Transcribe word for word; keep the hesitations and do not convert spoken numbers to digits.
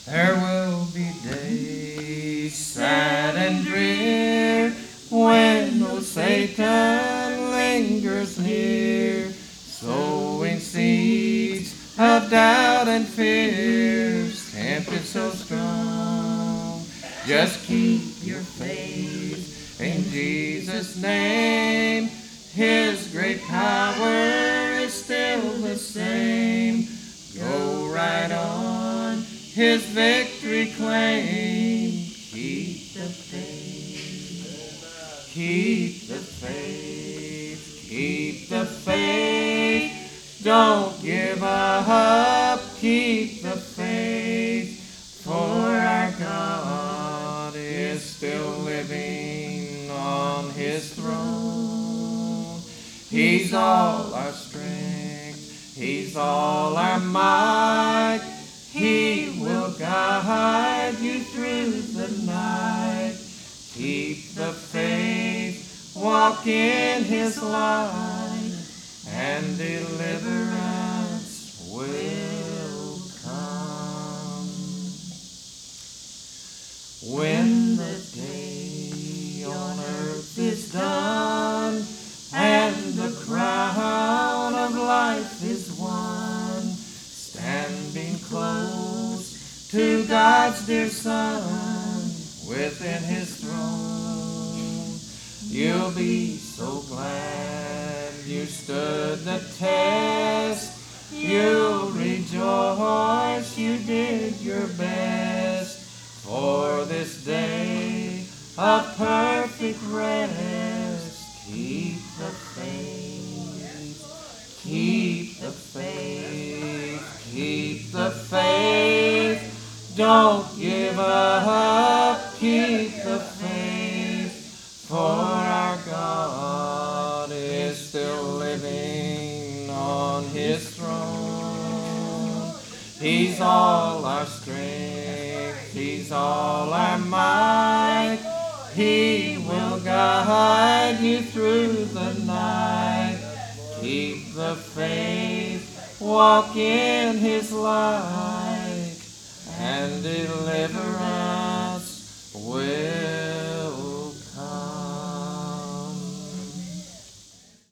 There will be days sad and drear when no Satan lingers near, sowing seeds of doubt and fear, tempted so strong. Just keep your faith in Jesus' name. His great power is still the same. Go right on, His victory claim. Keep the faith, keep the faith, keep the faith. Don't give up, keep the faith, for our God is still living on His throne. He's all our strength, He's all our might. He will guide you through the night. Keep the faith, walk in His light, and deliverance will come. When the day on earth is done, and the crown of life is won, standing close to God's dear Son, within His throne, you'll be so glad you stood the test. You'll rejoice you did your best, for this day of perfect rest. Keep the faith, keep the faith, keep the faith. Don't give up, keep the faith, for our God is still living on His throne. He's all our strength, He's all our might. He will guide you through the night. Keep the faith, walk in His light, and deliverance will